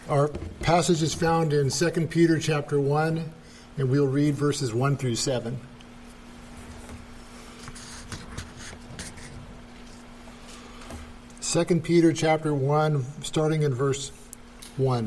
Our passage is found in 2 Peter chapter 1, and we'll read verses 1 through 7. Second Peter chapter 1, starting in verse 1.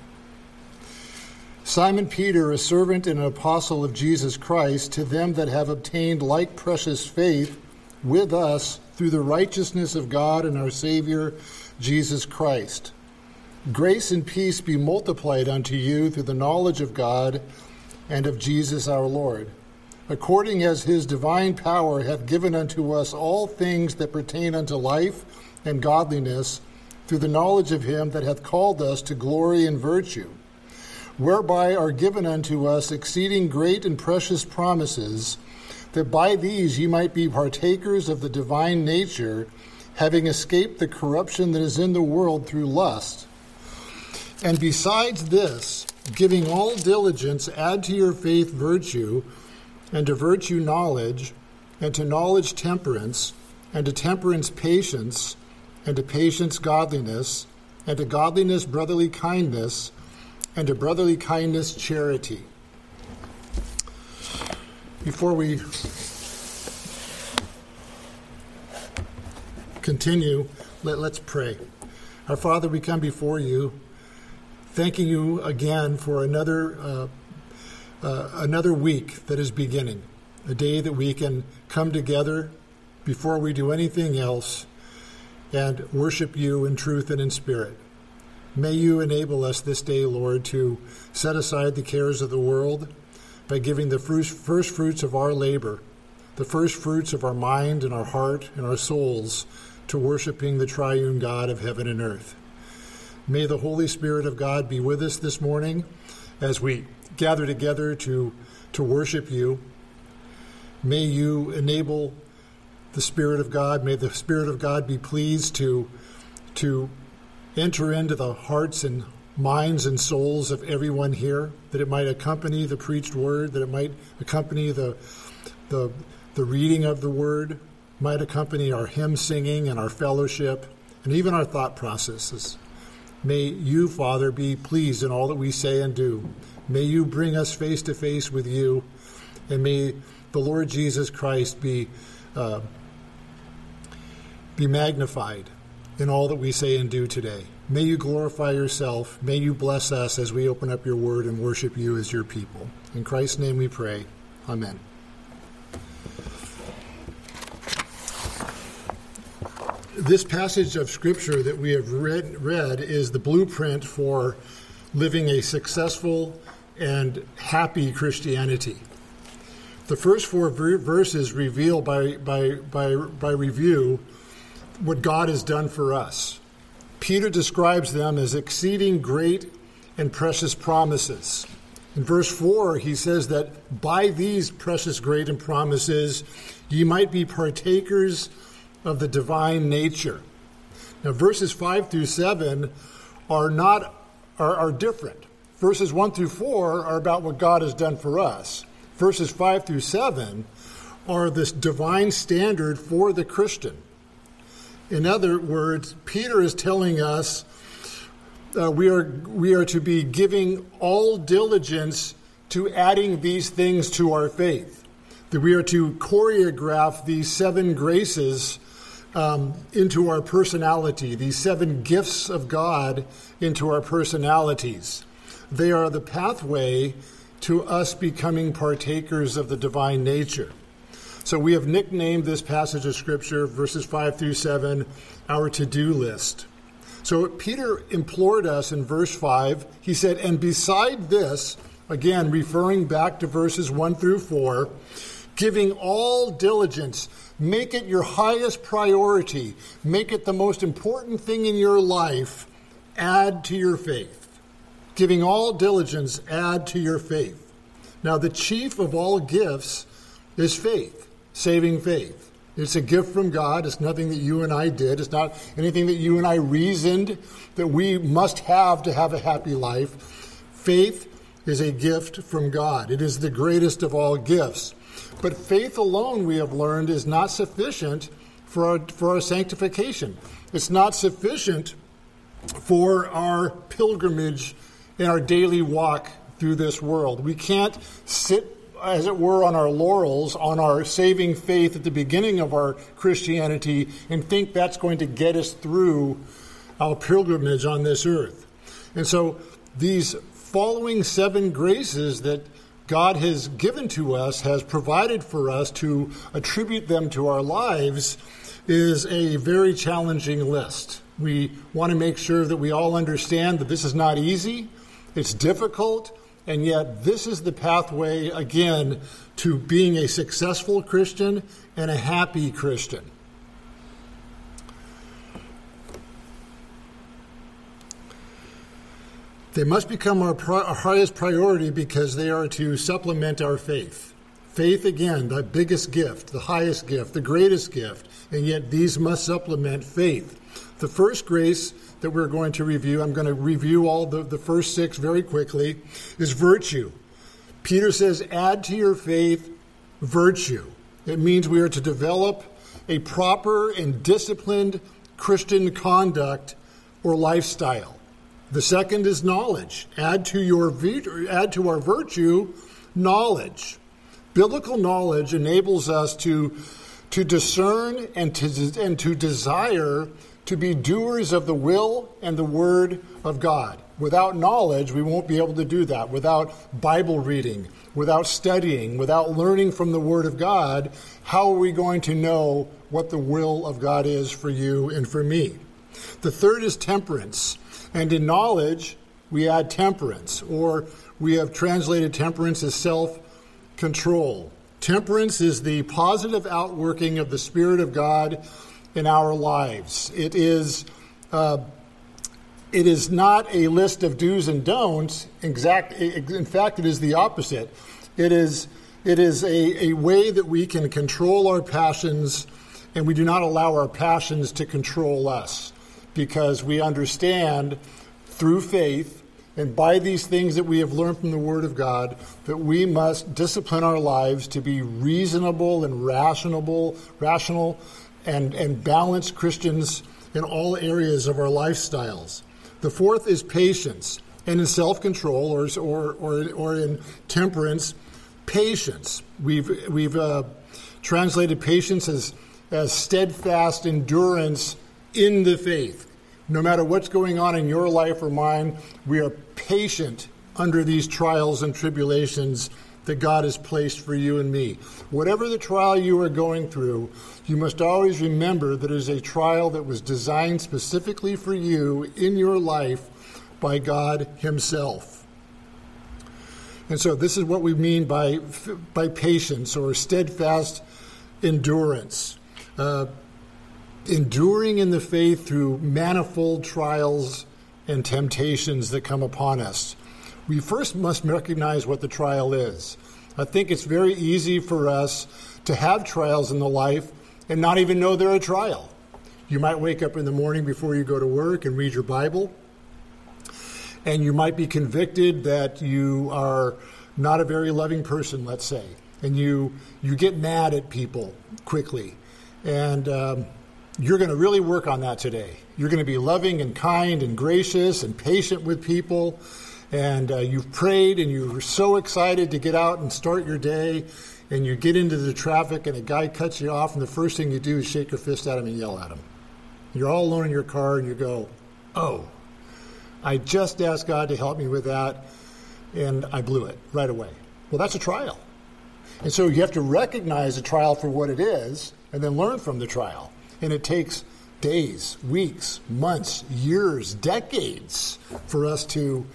Simon Peter, a servant and an apostle of Jesus Christ, to them that have obtained like precious faith with us through the righteousness of God and our Savior, Jesus Christ. Grace and peace be multiplied unto you through the knowledge of God and of Jesus our Lord, according as his divine power hath given unto us all things that pertain unto life and godliness, through the knowledge of him that hath called us to glory and virtue, whereby are given unto us exceeding great and precious promises, that by these ye might be partakers of the divine nature, having escaped the corruption that is in the world through lust. And besides this, giving all diligence, add to your faith virtue, and to virtue knowledge, and to knowledge temperance, and to temperance patience, and to patience godliness, and to godliness brotherly kindness, and to brotherly kindness charity. Before we continue, let's pray. Our Father, we come before you, thanking you again for another week that is beginning, a day that we can come together before we do anything else and worship you in truth and in spirit. May you enable us this day, Lord, to set aside the cares of the world by giving the first fruits of our labor, the first fruits of our mind and our heart and our souls to worshiping the triune God of heaven and earth. May the Holy Spirit of God be with us this morning as we gather together to worship you. May you enable the Spirit of God. May the Spirit of God be pleased to enter into the hearts and minds and souls of everyone here, that it might accompany the preached word, that it might accompany the reading of the word, might accompany our hymn singing and our fellowship, and even our thought processes. May you, Father, be pleased in all that we say and do. May you bring us face to face with you, and may the Lord Jesus Christ be magnified in all that we say and do today. May you glorify yourself. May you bless us as we open up your word and worship you as your people. In Christ's name we pray. Amen. This passage of Scripture that we have read is the blueprint for living a successful and happy Christianity. The first four verses reveal by review what God has done for us. Peter describes them as exceeding great and precious promises. In verse 4, he says that by these precious, great, and promises, ye might be partakers of the divine nature. Now, verses 5 through 7 are different. Verses 1 through 4 are about what God has done for us. Verses 5 through 7 are this divine standard for the Christian. In other words, Peter is telling us we are to be giving all diligence to adding these things to our faith, that we are to choreograph these 7 graces into our personality, these 7 gifts of God into our personalities. They are the pathway to us becoming partakers of the divine nature. So we have nicknamed this passage of Scripture, verses 5 through 7, our to-do list. So Peter implored us in verse 5, he said, and beside this, again referring back to verses 1 through 4, giving all diligence, make it your highest priority, make it the most important thing in your life, add to your faith. Giving all diligence, add to your faith. Now the chief of all gifts is faith, saving faith. It's a gift from God. It's nothing that you and I did. It's not anything that you and I reasoned that we must have to have a happy life. Faith is a gift from God. It is the greatest of all gifts. But faith alone, we have learned, is not sufficient for our sanctification. It's not sufficient for our pilgrimage and our daily walk through this world. We can't sit, as it were, on our laurels, on our saving faith at the beginning of our Christianity and think that's going to get us through our pilgrimage on this earth. And so these following 7 graces that God has given to us, has provided for us to attribute them to our lives, is a very challenging list. We want to make sure that we all understand that this is not easy, it's difficult, and yet this is the pathway, again, to being a successful Christian and a happy Christian. They must become our highest priority because they are to supplement our faith. Faith, again, the biggest gift, the highest gift, the greatest gift, and yet these must supplement faith. The first grace that we're going to review, I'm going to review all the first 6 very quickly, is virtue. Peter says, add to your faith virtue. It means we are to develop a proper and disciplined Christian conduct or lifestyle. The second is knowledge. Add to our virtue knowledge. Biblical knowledge enables us to discern and to desire to be doers of the will and the word of God. Without knowledge, we won't be able to do that. Without Bible reading, without studying, without learning from the word of God, how are we going to know what the will of God is for you and for me? The third is temperance. And in knowledge, we add temperance, or we have translated temperance as self-control. Temperance is the positive outworking of the Spirit of God in our lives. It is not a list of do's and don'ts. In fact, it is the opposite. It is a way that we can control our passions, and we do not allow our passions to control us, because we understand through faith and by these things that we have learned from the Word of God that we must discipline our lives to be reasonable and rational and balanced Christians in all areas of our lifestyles. The fourth is patience, and in self-control or in temperance, patience. We've translated patience as steadfast endurance in the faith. No matter what's going on in your life or mine, we are patient under these trials and tribulations that God has placed for you and me. Whatever the trial you are going through, you must always remember that it is a trial that was designed specifically for you in your life by God Himself. And so this is what we mean by patience or steadfast endurance. Enduring in the faith through manifold trials and temptations that come upon us. We first must recognize what the trial is. I think it's very easy for us to have trials in the life and not even know they're a trial. You might wake up in the morning before you go to work and read your Bible, and you might be convicted that you are not a very loving person, let's say, and you get mad at people quickly, and you're going to really work on that today. You're going to be loving and kind and gracious and patient with people. And you've prayed and you're so excited to get out and start your day. And you get into the traffic and a guy cuts you off. And the first thing you do is shake your fist at him and yell at him. You're all alone in your car and you go, oh, I just asked God to help me with that. And I blew it right away. Well, that's a trial. And so you have to recognize the trial for what it is and then learn from the trial. And it takes days, weeks, months, years, decades for us to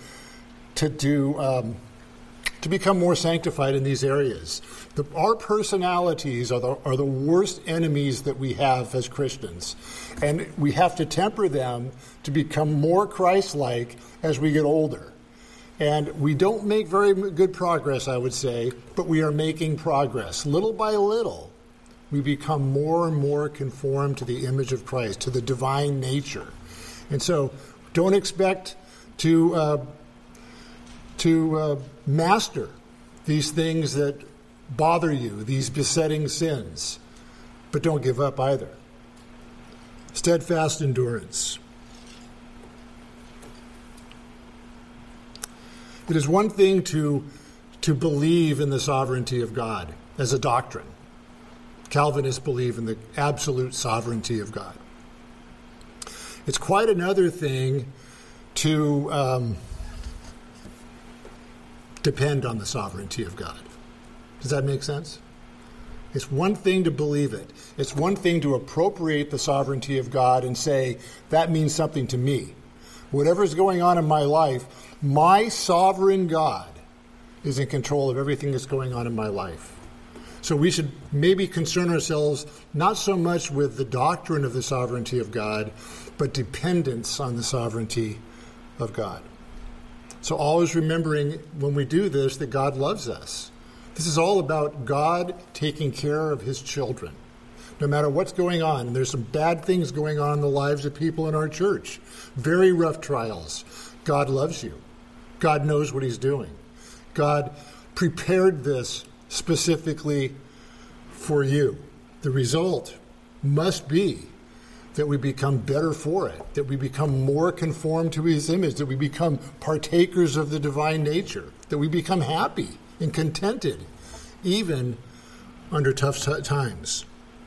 become more sanctified in these areas. Our personalities are the worst enemies that we have as Christians. And we have to temper them to become more Christ-like as we get older. And we don't make very good progress, I would say, but we are making progress. Little by little, we become more and more conformed to the image of Christ, to the divine nature. And so don't expect to master these things that bother you, these besetting sins, but don't give up either. Steadfast endurance. It is one thing to believe in the sovereignty of God as a doctrine. Calvinists believe in the absolute sovereignty of God. It's quite another thing to depend on the sovereignty of God. Does that make sense? It's one thing to believe it. It's one thing to appropriate the sovereignty of God and say, that means something to me. Whatever's going on in my life, my sovereign God is in control of everything that's going on in my life. So we should maybe concern ourselves not so much with the doctrine of the sovereignty of God, but dependence on the sovereignty of God. So always remembering when we do this that God loves us. This is all about God taking care of his children. No matter what's going on, and there's some bad things going on in the lives of people in our church, very rough trials. God loves you. God knows what he's doing. God prepared this specifically for you. The result must be that we become better for it, that we become more conformed to his image, that we become partakers of the divine nature, that we become happy and contented, even under tough times.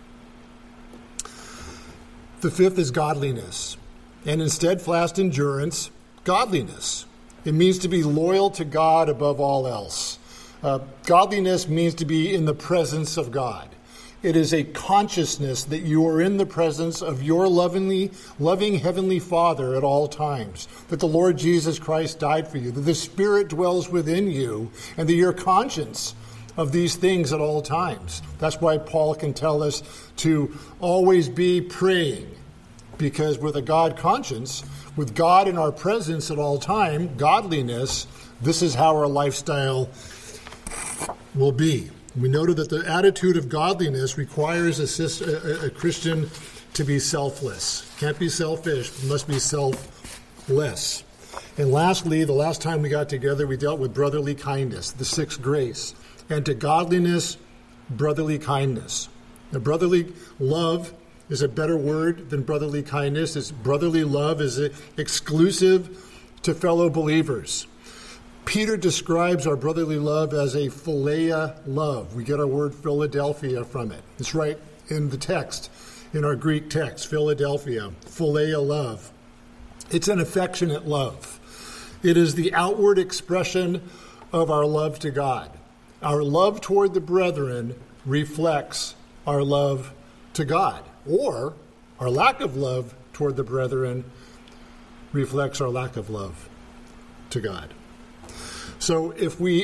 The fifth is godliness, and in steadfast endurance, godliness. It means to be loyal to God above all else. Godliness means to be in the presence of God. It is a consciousness that you are in the presence of your loving Heavenly Father at all times, that the Lord Jesus Christ died for you, that the Spirit dwells within you, and that you're conscious of these things at all times. That's why Paul can tell us to always be praying, because with a God conscience, with God in our presence at all time, godliness, this is how our lifestyle will be. We noted that the attitude of godliness requires a Christian to be selfless. Can't be selfish, must be selfless. And lastly, the last time we got together, we dealt with brotherly kindness, the sixth grace. And to godliness, brotherly kindness. Now, brotherly love is a better word than brotherly kindness. It's brotherly love is exclusive to fellow believers. Peter describes our brotherly love as a philia love. We get our word Philadelphia from it. It's right in the text, in our Greek text, Philadelphia, philia love. It's an affectionate love. It is the outward expression of our love to God. Our love toward the brethren reflects our love to God, or our lack of love toward the brethren reflects our lack of love to God. So if we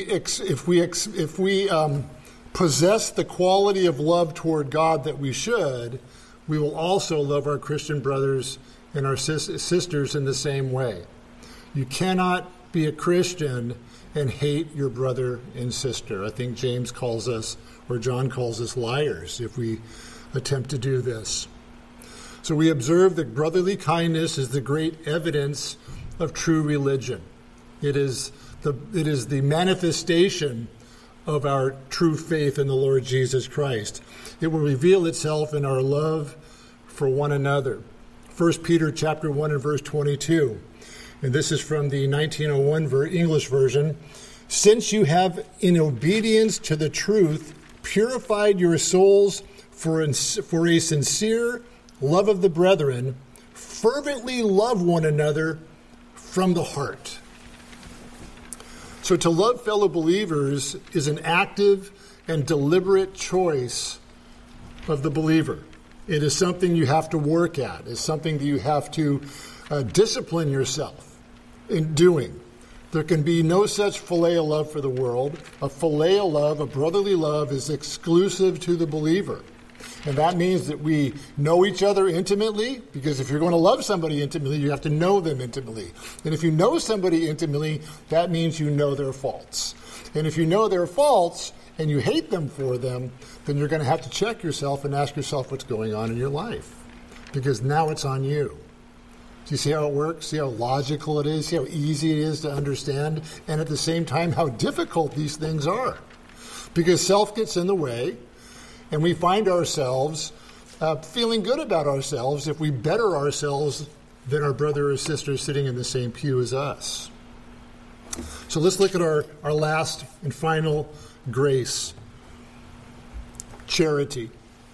possess the quality of love toward God that we should, we will also love our Christian brothers and our sisters in the same way. You cannot be a Christian and hate your brother and sister. I think James calls us, or John calls us, liars if we attempt to do this. So we observe that brotherly kindness is the great evidence of true religion. It is the manifestation of our true faith in the Lord Jesus Christ. It will reveal itself in our love for one another. 1 Peter chapter 1 and verse 22. And this is from the 1901 English version. Since you have, in obedience to the truth, purified your souls for a sincere love of the brethren, fervently love one another from the heart. So to love fellow believers is an active and deliberate choice of the believer. It is something you have to work at. It's something that you have to discipline yourself in doing. There can be no such philia love for the world. A philia love, a brotherly love, is exclusive to the believer. And that means that we know each other intimately, because if you're going to love somebody intimately, you have to know them intimately. And if you know somebody intimately, that means you know their faults. And if you know their faults and you hate them for them, then you're going to have to check yourself and ask yourself what's going on in your life, because now it's on you. Do you see how it works? See how logical it is? See how easy it is to understand? And at the same time, how difficult these things are. Because self gets in the way, and we find ourselves feeling good about ourselves if we better ourselves than our brother or sister sitting in the same pew as us. So let's look at our last and final grace, charity.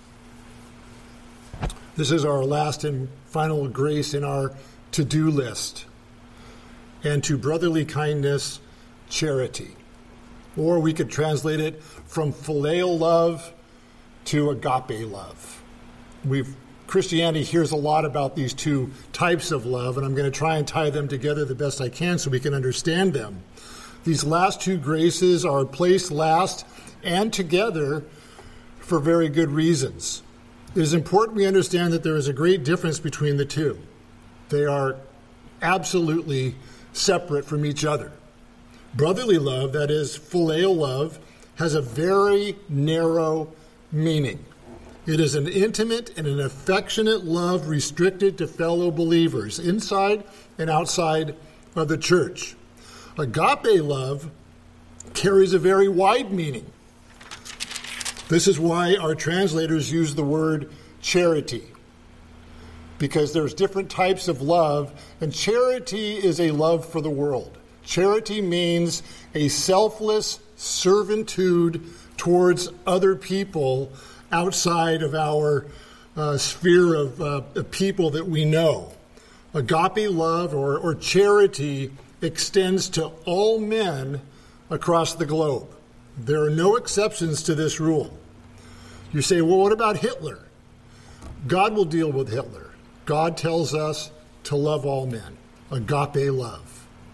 This is our last and final grace in our to-do list. And to brotherly kindness, charity. Or we could translate it from phileo love to agape love. Christianity hears a lot about these two types of love, and I'm going to try and tie them together the best I can so we can understand them. These last two graces are placed last and together for very good reasons. It is important we understand that there is a great difference between the two. They are absolutely separate from each other. Brotherly love, that is phileo love, has a very narrow meaning. It is an intimate and an affectionate love restricted to fellow believers inside and outside of the church. Agape love carries a very wide meaning. This is why our translators use the word charity, because there's different types of love, and charity is a love for the world. Charity means a selfless servitude towards other people outside of our sphere of people that we know. Agape love or charity extends to all men across the globe. There are no exceptions to this rule. You say, well, what about Hitler? God will deal with Hitler. God tells us to love all men. Agape love.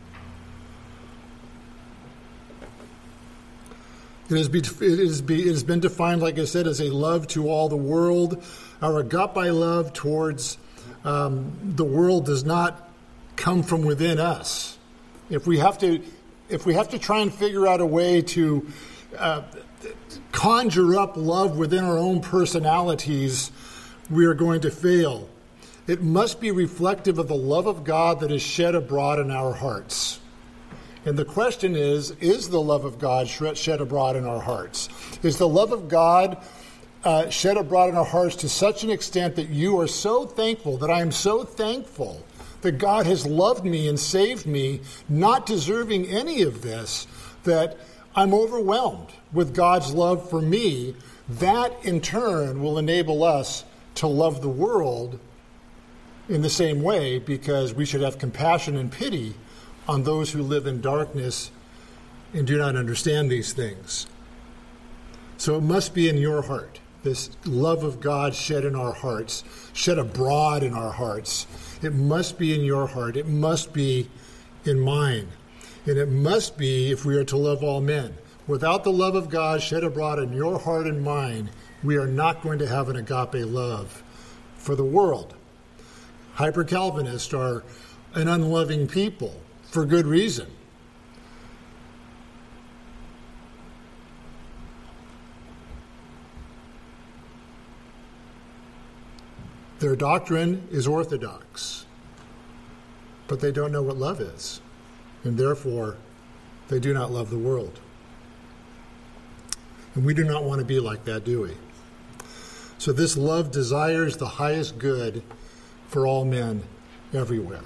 It has been defined, like I said, as a love to all the world. Our agape love towards the world does not come from within us. If we have to try and figure out a way to conjure up love within our own personalities, we are going to fail. It must be reflective of the love of God that is shed abroad in our hearts. And the question is the love of God shed abroad in our hearts? Is the love of God shed abroad in our hearts to such an extent that you are so thankful, that I am so thankful that God has loved me and saved me, not deserving any of this, that I'm overwhelmed with God's love for me? That, in turn, will enable us to love the world in the same way, because we should have compassion and pity on those who live in darkness and do not understand these things. So it must be in your heart, this love of God shed in our hearts, shed abroad in our hearts. It must be in your heart. It must be in mine. And it must be if we are to love all men. Without the love of God shed abroad in your heart and mine, we are not going to have an agape love for the world. Hyper-Calvinists are an unloving people for good reason. Their doctrine is orthodox, but they don't know what love is, and therefore they do not love the world. And we do not want to be like that, do we? So this love desires the highest good for all men everywhere.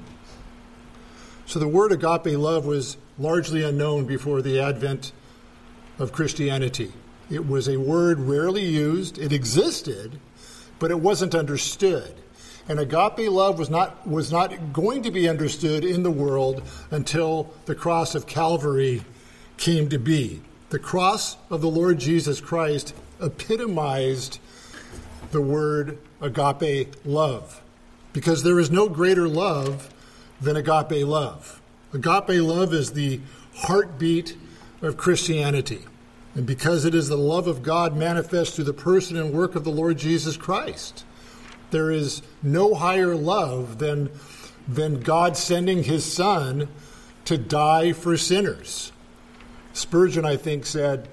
So the word agape love was largely unknown before the advent of Christianity. It was a word rarely used. It existed, but it wasn't understood. And agape love was not going to be understood in the world until the cross of Calvary came to be. The cross of the Lord Jesus Christ epitomized the word agape love, because there is no greater love than agape love. Agape love is the heartbeat of Christianity. And because it is the love of God manifest through the person and work of the Lord Jesus Christ, there is no higher love than God sending his Son to die for sinners. Spurgeon, I think, said,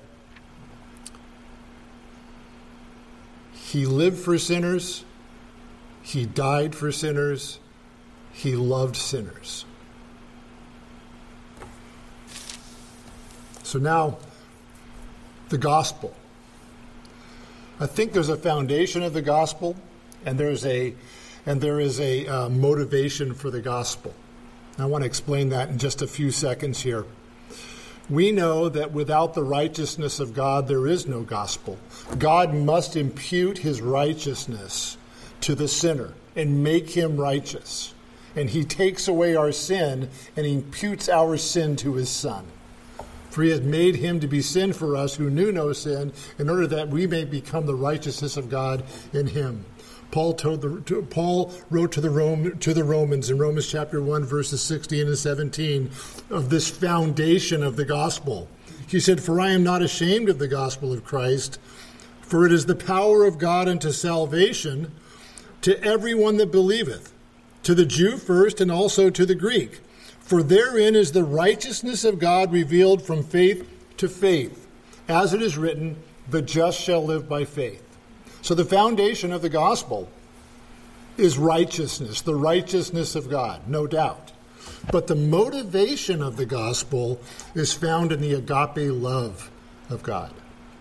he lived for sinners, he died for sinners, he loved sinners. So now, the gospel. I think there's a foundation of the gospel, and there is a motivation for the gospel. I want to explain that in just a few seconds here. We know that without the righteousness of God, there is no gospel. God must impute his righteousness to the sinner and make him righteous. And he takes away our sin and he imputes our sin to his Son. For he has made him to be sin for us who knew no sin, in order that we may become the righteousness of God in him. Paul wrote to the Romans in Romans chapter 1, verses 16 and 17, of this foundation of the gospel. He said, "For I am not ashamed of the gospel of Christ, for it is the power of God unto salvation to everyone that believeth, to the Jew first and also to the Greek. For therein is the righteousness of God revealed from faith to faith. As it is written, the just shall live by faith." So the foundation of the gospel is righteousness, the righteousness of God, no doubt. But the motivation of the gospel is found in the agape love of God.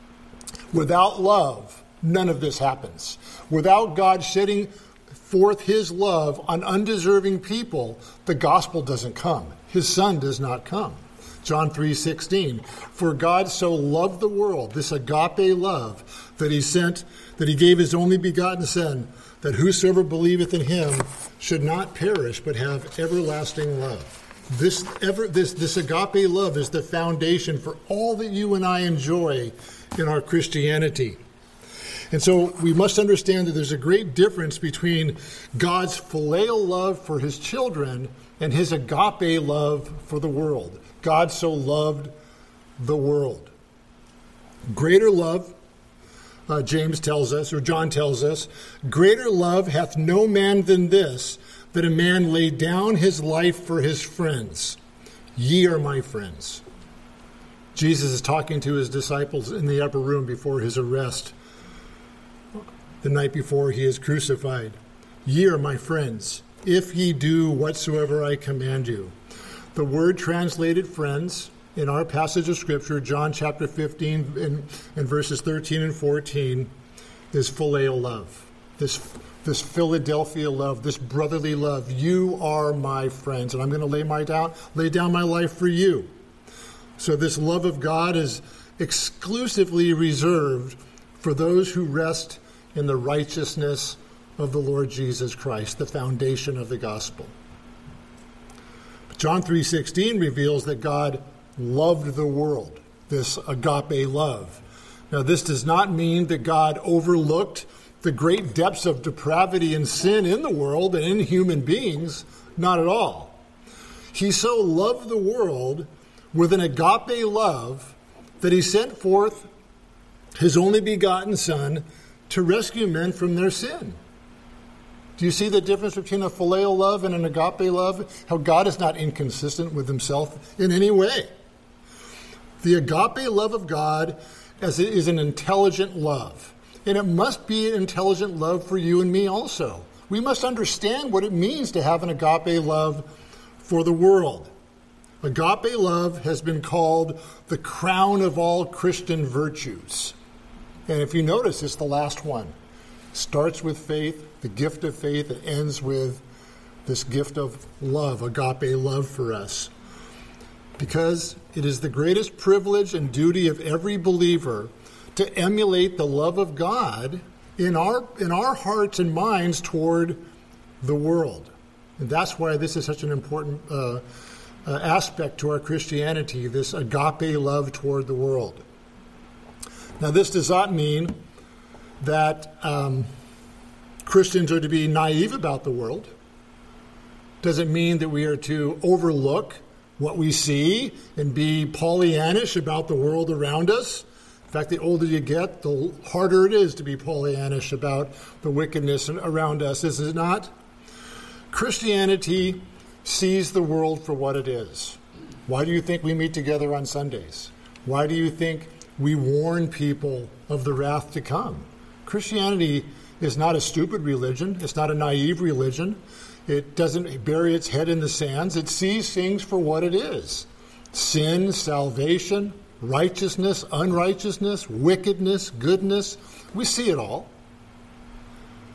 Without love, none of this happens. Without God shedding forth his love on undeserving people, the gospel doesn't come. His Son does not come. John 3:16, "For God so loved the world," this agape love, "that he gave his only begotten Son, that whosoever believeth in him should not perish, but have everlasting love." This agape love is the foundation for all that you and I enjoy in our Christianity. And so we must understand that there's a great difference between God's phileo love for his children and his agape love for the world. God so loved the world. Greater love, James tells us, or John tells us, "Greater love hath no man than this, that a man lay down his life for his friends. Ye are my friends." Jesus is talking to his disciples in the upper room before his arrest, the night before he is crucified. "Ye are my friends, if ye do whatsoever I command you." The word translated friends in our passage of Scripture, John chapter 15 and verses 13 and 14, is phileo love. This Philadelphia love, this brotherly love. You are my friends, and I'm going to lay down my life for you. So this love of God is exclusively reserved for those who rest in the righteousness of the Lord Jesus Christ, the foundation of the gospel. John 3:16 reveals that God loved the world, this agape love. Now, this does not mean that God overlooked the great depths of depravity and sin in the world and in human beings. Not at all. He so loved the world with an agape love that he sent forth his only begotten Son to rescue men from their sin. Do you see the difference between a phileo love and an agape love? How God is not inconsistent with himself in any way. The agape love of God is an intelligent love. And it must be an intelligent love for you and me also. We must understand what it means to have an agape love for the world. Agape love has been called the crown of all Christian virtues. And if you notice, it's the last one. Starts with faith, the gift of faith, and ends with this gift of love, agape love for us. Because it is the greatest privilege and duty of every believer to emulate the love of God in our hearts and minds toward the world. And that's why this is such an important aspect to our Christianity, this agape love toward the world. Now, this does not mean that Christians are to be naive about the world. Doesn't mean that we are to overlook what we see and be Pollyannish about the world around us. In fact, the older you get, the harder it is to be Pollyannish about the wickedness around us, is it not? Christianity sees the world for what it is. Why do you think we meet together on Sundays? Why do you think we warn people of the wrath to come? Christianity is not a stupid religion. It's not a naive religion. It doesn't bury its head in the sands. It sees things for what it is. Sin, salvation, righteousness, unrighteousness, wickedness, goodness. We see it all.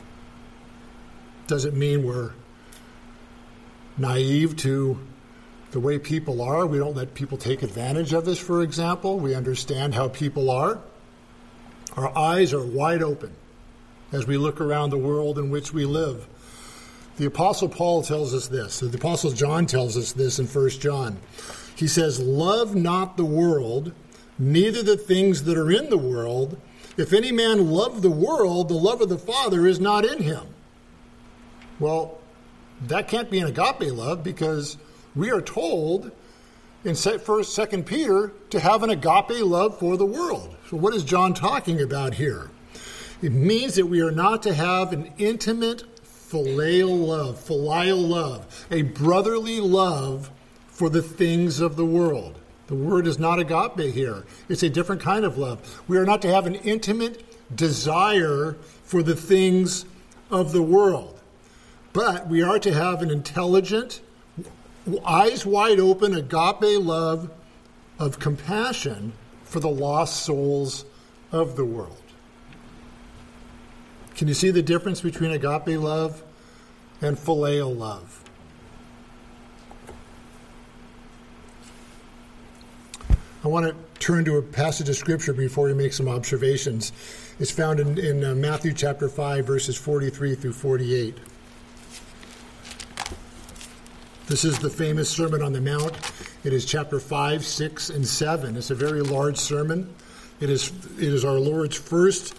Doesn't mean we're naive to the way people are. We don't let people take advantage of us, for example. We understand how people are. Our eyes are wide open as we look around the world in which we live. The Apostle Paul tells us this. The Apostle John tells us this in 1 John. He says, "Love not the world, neither the things that are in the world. If any man love the world, the love of the Father is not in him." Well, that can't be an agape love, because we are told in 1st, 2nd Peter to have an agape love for the world. So what is John talking about here? It means that we are not to have an intimate filial love, a brotherly love for the things of the world. The word is not agape here. It's a different kind of love. We are not to have an intimate desire for the things of the world, but we are to have an intelligent, eyes wide open, agape love of compassion for the lost souls of the world. Can you see the difference between agape love and phileo love? I want to turn to a passage of Scripture before we make some observations. It's found in Matthew chapter 5, verses 43 through 48. This is the famous Sermon on the Mount. It is chapter 5, 6, and 7. It's a very large sermon. It is our Lord's first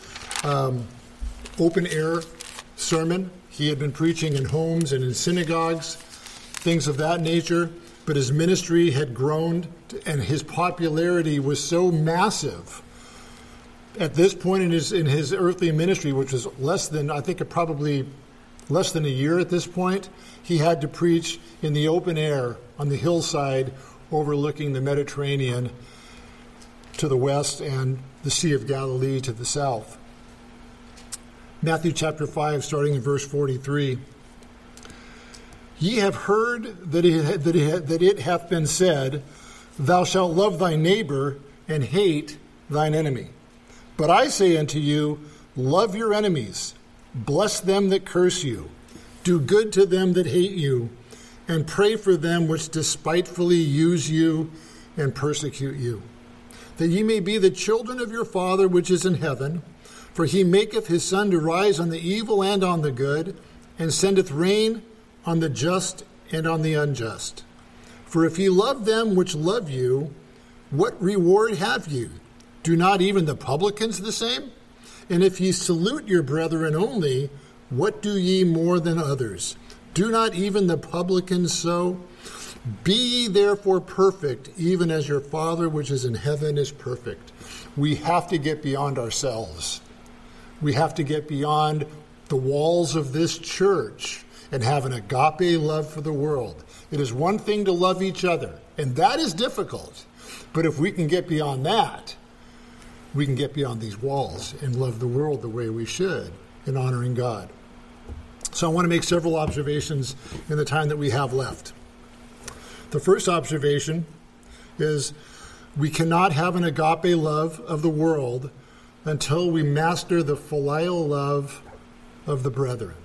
open-air sermon. He had been preaching in homes and in synagogues, things of that nature, but his ministry had grown, and his popularity was so massive at this point in his earthly ministry, which was probably less than a year at this point. He had to preach in the open air on the hillside overlooking the Mediterranean to the west and the Sea of Galilee to the south. Matthew chapter 5, starting in verse 43. "Ye have heard that it hath been said, Thou shalt love thy neighbor and hate thine enemy. But I say unto you, love your enemies, bless them that curse you, do good to them that hate you, and pray for them which despitefully use you and persecute you, that ye may be the children of your Father which is in heaven. For he maketh his sun to rise on the evil and on the good, and sendeth rain on the just and on the unjust. For if ye love them which love you, what reward have you? Do not even the publicans the same? And if ye salute your brethren only, what do ye more than others? Do not even the publicans so? Be ye therefore perfect, even as your Father which is in heaven is perfect." We have to get beyond ourselves. We have to get beyond the walls of this church and have an agape love for the world. It is one thing to love each other, and that is difficult. But if we can get beyond that, we can get beyond these walls and love the world the way we should in honoring God. So I want to make several observations in the time that we have left. The first observation is we cannot have an agape love of the world until we master the filial love of the brethren.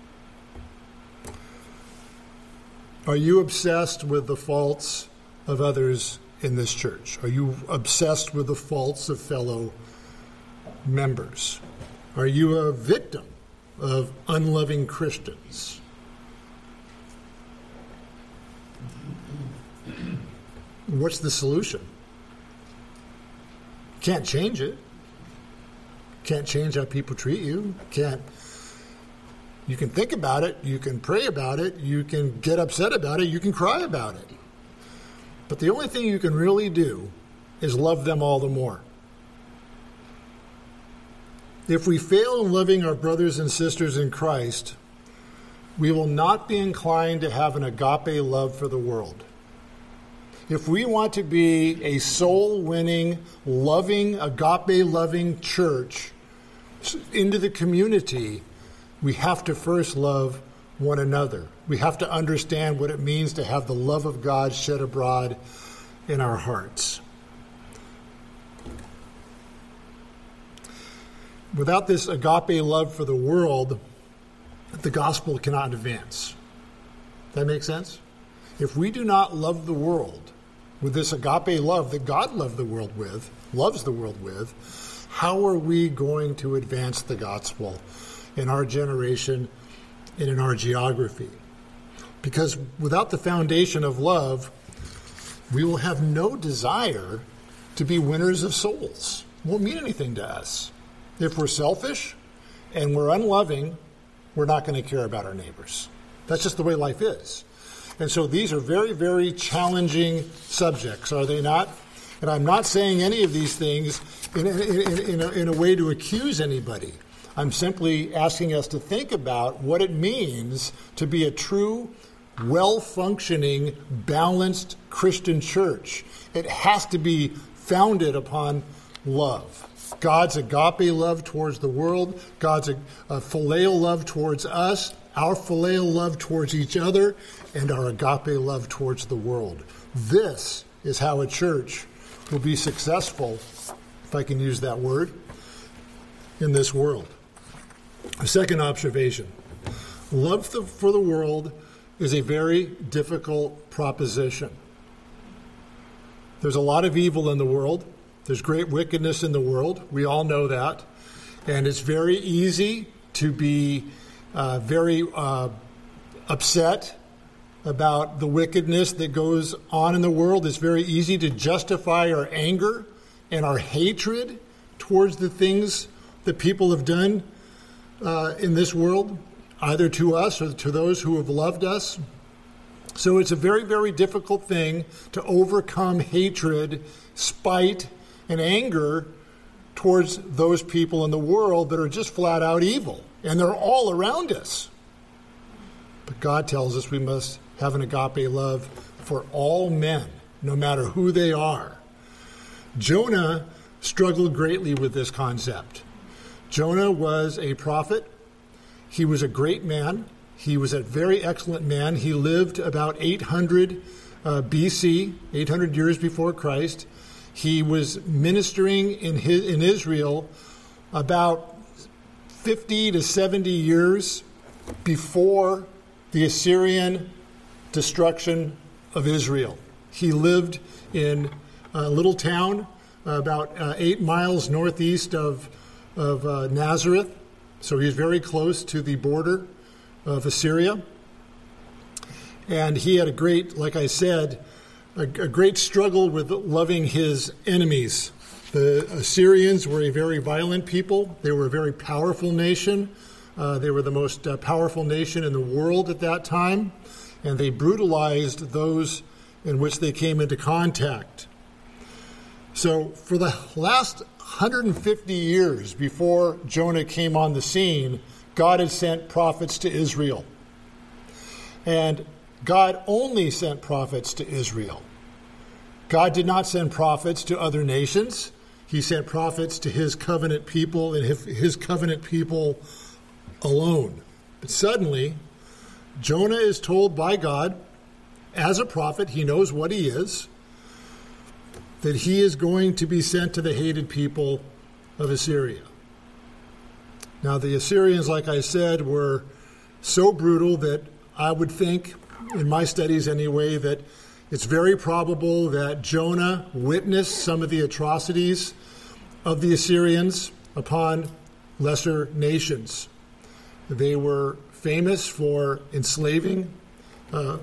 Are you obsessed with the faults of others in this church? Are you obsessed with the faults of fellow members? Are you a victim of unloving Christians? What's the solution? Can't change it. Can't change how people treat you. You can think about it. You can pray about it. You can get upset about it. You can cry about it. But the only thing you can really do is love them all the more. If we fail in loving our brothers and sisters in Christ, we will not be inclined to have an agape love for the world. If we want to be a soul-winning, loving, agape-loving church into the community, we have to first love one another. We have to understand what it means to have the love of God shed abroad in our hearts. Without this agape love for the world, the gospel cannot advance. That make sense? If we do not love the world with this agape love that God loves the world with, how are we going to advance the gospel in our generation and in our geography? Because without the foundation of love, we will have no desire to be winners of souls. It won't mean anything to us. If we're selfish and we're unloving, we're not going to care about our neighbors. That's just the way life is. And so these are very, very challenging subjects, are they not? And I'm not saying any of these things in a way to accuse anybody. I'm simply asking us to think about what it means to be a true, well-functioning, balanced Christian church. It has to be founded upon love. God's agape love towards the world, God's phileo love towards us, our phileo love towards each other, and our agape love towards the world. This is how a church will be successful, if I can use that word, in this world. A second observation. Love for the world is a very difficult proposition. There's a lot of evil in the world. There's great wickedness in the world. We all know that. And it's very easy to be very upset about the wickedness that goes on in the world. It's very easy to justify our anger and our hatred towards the things that people have done in this world, either to us or to those who have loved us. So it's a very, very difficult thing to overcome hatred, spite, and anger towards those people in the world that are just flat out evil. And they're all around us. But God tells us we must have an agape love for all men, no matter who they are. Jonah struggled greatly with this concept. Jonah was a prophet. He was a great man. He was a very excellent man. He lived about 800 BC, 800 years before Christ. He was ministering in Israel about 50 to 70 years before the Assyrian destruction of Israel. He lived in a little town about 8 miles northeast of Nazareth. So he's very close to the border of Assyria. And he had a great, like I said, a great struggle with loving his enemies. The Assyrians were a very violent people. They were a very powerful nation. They were the most powerful nation in the world at that time. And they brutalized those in which they came into contact. So for the last 150 years before Jonah came on the scene, God had sent prophets to Israel. And God only sent prophets to Israel. God did not send prophets to other nations. He sent prophets to his covenant people and his covenant people alone. But suddenly, Jonah is told by God, as a prophet, he knows what he is, that he is going to be sent to the hated people of Assyria. Now, the Assyrians, like I said, were so brutal that I would think, in my studies anyway, that it's very probable that Jonah witnessed some of the atrocities of the Assyrians upon lesser nations. They were famous for enslaving a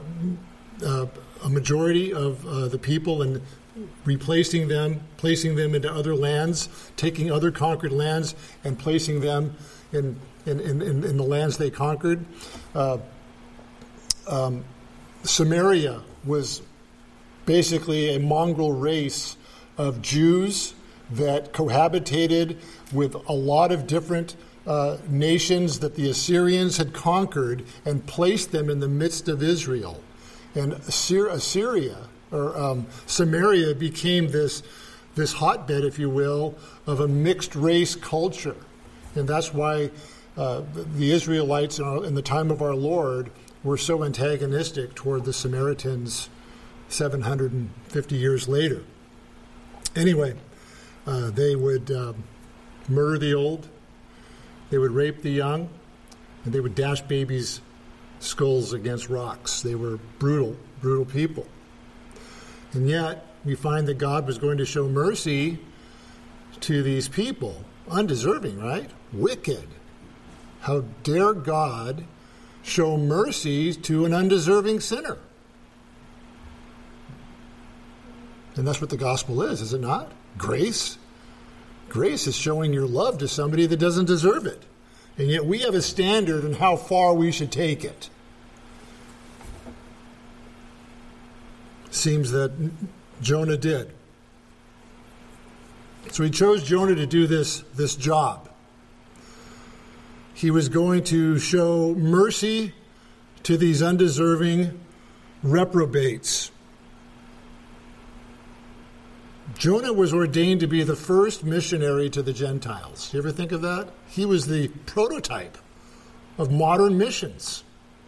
majority of the people and replacing them, placing them into other lands, taking other conquered lands and placing them in the lands they conquered. Samaria was basically a mongrel race of Jews that cohabitated with a lot of different nations that the Assyrians had conquered and placed them in the midst of Israel. And Samaria became this hotbed, if you will, of a mixed race culture. And that's why the Israelites in the time of our Lord were so antagonistic toward the Samaritans 750 years later. Anyway, they would murder the old, they would rape the young, and they would dash babies skulls against rocks. They were brutal, brutal people. And yet, we find that God was going to show mercy to these people. Undeserving, right? Wicked. How dare God show mercy to an undeserving sinner? And that's what the gospel is it not? Grace. Grace is showing your love to somebody that doesn't deserve it. And yet we have a standard in how far we should take it. Seems that Jonah did. So he chose Jonah to do this job. He was going to show mercy to these undeserving reprobates. Jonah was ordained to be the first missionary to the Gentiles. You ever think of that? He was the prototype of modern missions.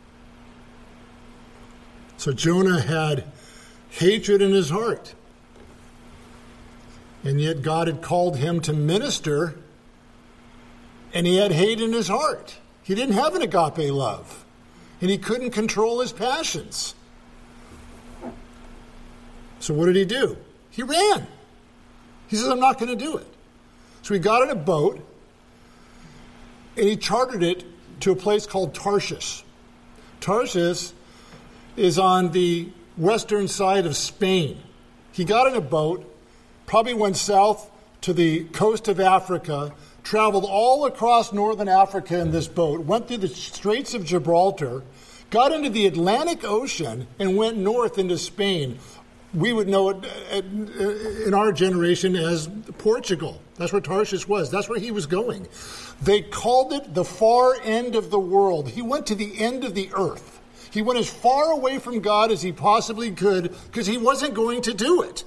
So Jonah had hatred in his heart. And yet God had called him to minister, and he had hate in his heart. He didn't have an agape love, and he couldn't control his passions. So what did he do? He ran. He says, I'm not going to do it. So he got in a boat, and he chartered it to a place called Tarshish. Tarshish is on the western side of Spain. He got in a boat, probably went south to the coast of Africa, traveled all across northern Africa in this boat, went through the Straits of Gibraltar, got into the Atlantic Ocean, and went north into Spain. We would know it in our generation as Portugal. That's where Tarshish was. That's where he was going. They called it the far end of the world. He went to the end of the earth. He went as far away from God as he possibly could because he wasn't going to do it.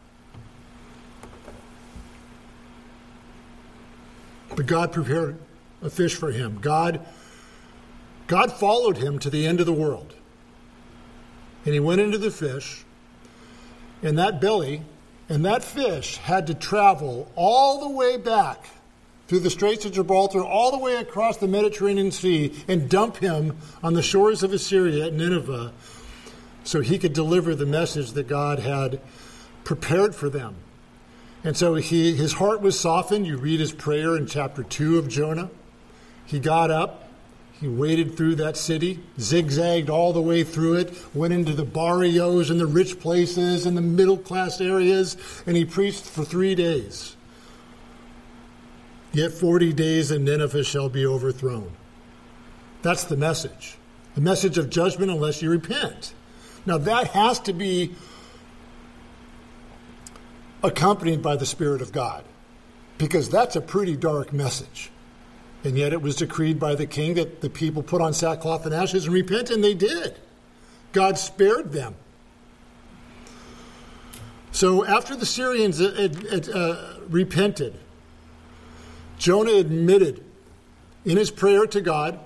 But God prepared a fish for him. God followed him to the end of the world. And he went into the fish. And that belly and that fish had to travel all the way back through the Straits of Gibraltar, all the way across the Mediterranean Sea, and dump him on the shores of Assyria at Nineveh so he could deliver the message that God had prepared for them. And so his heart was softened. You read his prayer in chapter 2 of Jonah. He got up. He waded through that city, zigzagged all the way through it, went into the barrios and the rich places and the middle-class areas, and he preached for 3 days. Yet 40 days and Nineveh shall be overthrown. That's the message. The message of judgment unless you repent. Now that has to be accompanied by the Spirit of God, because that's a pretty dark message. And yet it was decreed by the king that the people put on sackcloth and ashes and repent, and they did. God spared them. So after the Syrians repented, Jonah admitted in his prayer to God,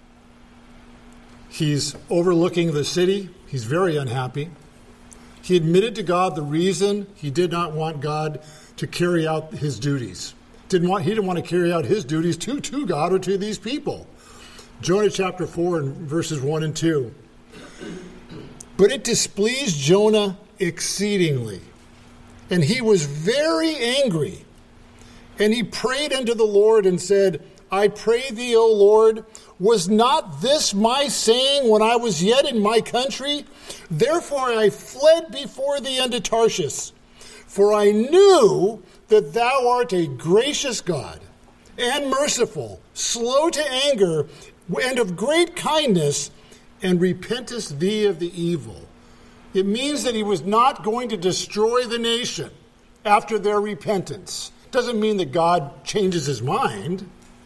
he's overlooking the city. He's very unhappy. He admitted to God the reason he did not want God to carry out his duties. He didn't want to carry out his duties to God or to these people. Jonah chapter 4 and verses 1 and 2. But it displeased Jonah exceedingly, and he was very angry. And he prayed unto the Lord and said, I pray thee, O Lord, was not this my saying when I was yet in my country? Therefore I fled before thee unto Tarshish, for I knew that thou art a gracious God and merciful, slow to anger, and of great kindness, and repentest thee of the evil. It means that he was not going to destroy the nation after their repentance. Doesn't mean that God changes his mind.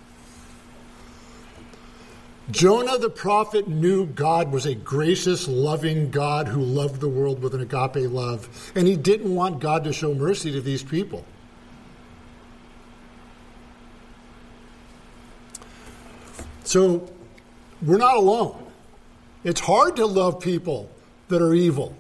Jonah the prophet knew God was a gracious, loving God who loved the world with an agape love, and he didn't want God to show mercy to these people. So we're not alone. It's hard to love people that are evil.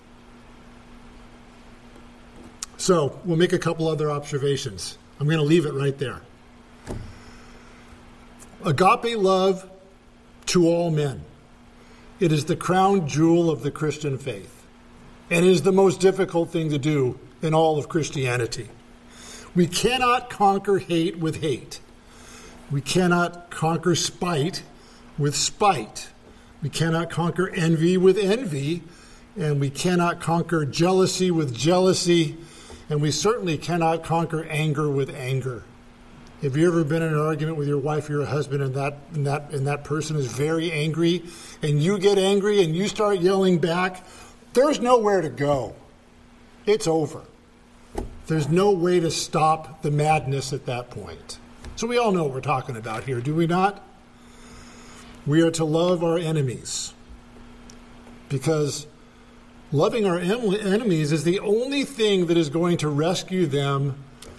So we'll make a couple other observations. I'm going to leave it right there. Agape love to all men. It is the crown jewel of the Christian faith, and it is the most difficult thing to do in all of Christianity. We cannot conquer hate with hate. We cannot conquer spite with spite. We cannot conquer envy with envy, and we cannot conquer jealousy with jealousy, and we certainly cannot conquer anger with anger. Have you ever been in an argument with your wife or your husband, and that person is very angry, and you get angry and you start yelling back? There's nowhere to go. It's over. There's no way to stop the madness at that point. So we all know what we're talking about here, do we not? We are to love our enemies, because loving our enemies is the only thing that is going to rescue them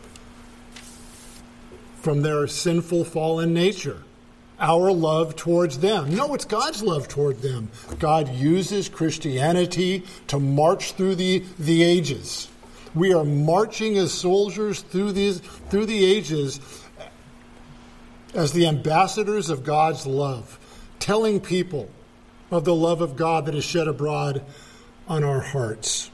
from their sinful, fallen nature. Our love towards them. No, it's God's love toward them. God uses Christianity to march through the ages. We are marching as soldiers through the ages as the ambassadors of God's love, telling people of the love of God that is shed abroad on our hearts.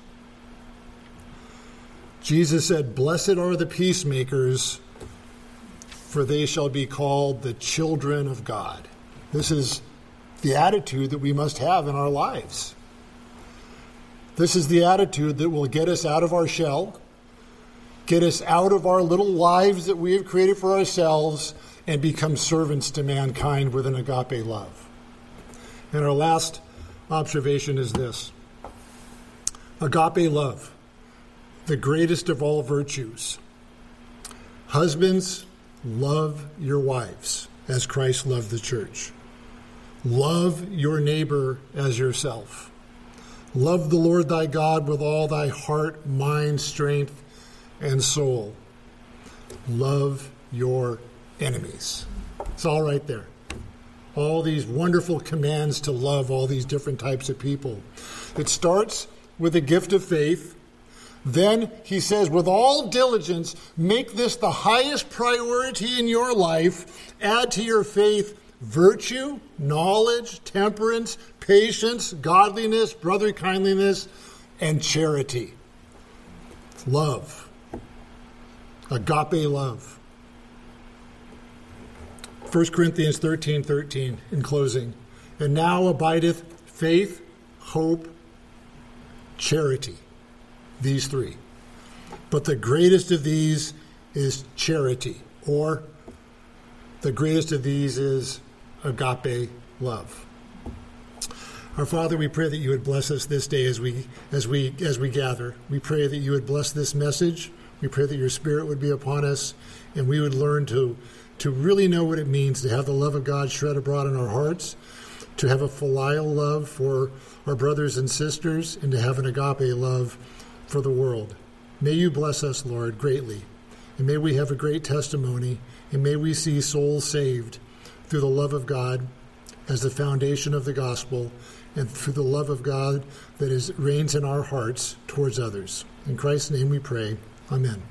Jesus said, "Blessed are the peacemakers, for they shall be called the children of God." This is the attitude that we must have in our lives. This is the attitude that will get us out of our shell, get us out of our little lives that we have created for ourselves, and become servants to mankind with an agape love. And our last observation is this: agape love, the greatest of all virtues. Husbands, love your wives as Christ loved the church. Love your neighbor as yourself. Love the Lord thy God with all thy heart, mind, strength, and soul. Love your enemies. It's all right there. All these wonderful commands to love all these different types of people. It starts with the gift of faith. Then he says, with all diligence, make this the highest priority in your life. Add to your faith virtue, knowledge, temperance, patience, godliness, brotherly kindliness, and charity. Love. Agape love. 1 Corinthians 13:13 in closing. And now abideth faith, hope, charity. These three. But the greatest of these is charity, or the greatest of these is agape love. Our Father, we pray that you would bless us this day as we gather. We pray that you would bless this message. We pray that your Spirit would be upon us, and we would learn to really know what it means to have the love of God shed abroad in our hearts, to have a filial love for our brothers and sisters, and to have an agape love for the world. May you bless us, Lord, greatly, and may we have a great testimony, and may we see souls saved through the love of God as the foundation of the gospel, and through the love of God that reigns in our hearts towards others. In Christ's name we pray. Amen.